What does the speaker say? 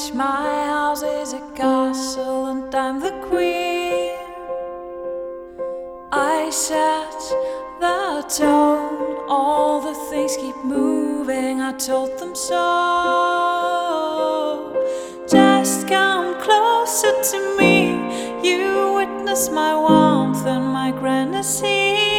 wish my house is a castle and I'm the queen. I set the tone, all the things keep moving, I told them so. Just come closer to me, you witness my warmth and my grandeur.